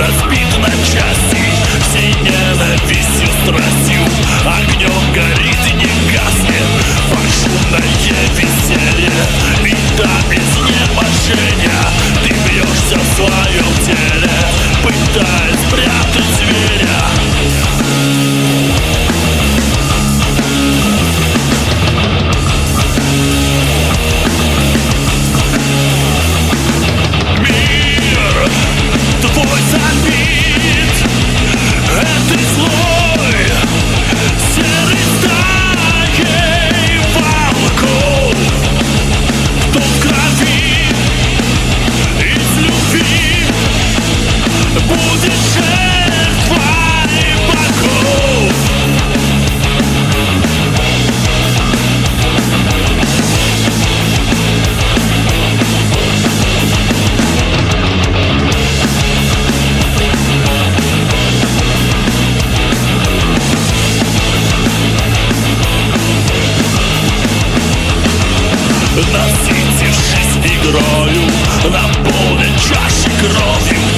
разбит на части всей ненавистью, страстью. Огнем горит и не гаснет фальшивное веселье. И до изнеможения ты бьешься в своем теле, пытаясь спрятать зверя. Твой забит этой злой серой стаей волков. Кто в крови из любви будет жертвой богов. Насытившись игрою, наполнен чашей кровью.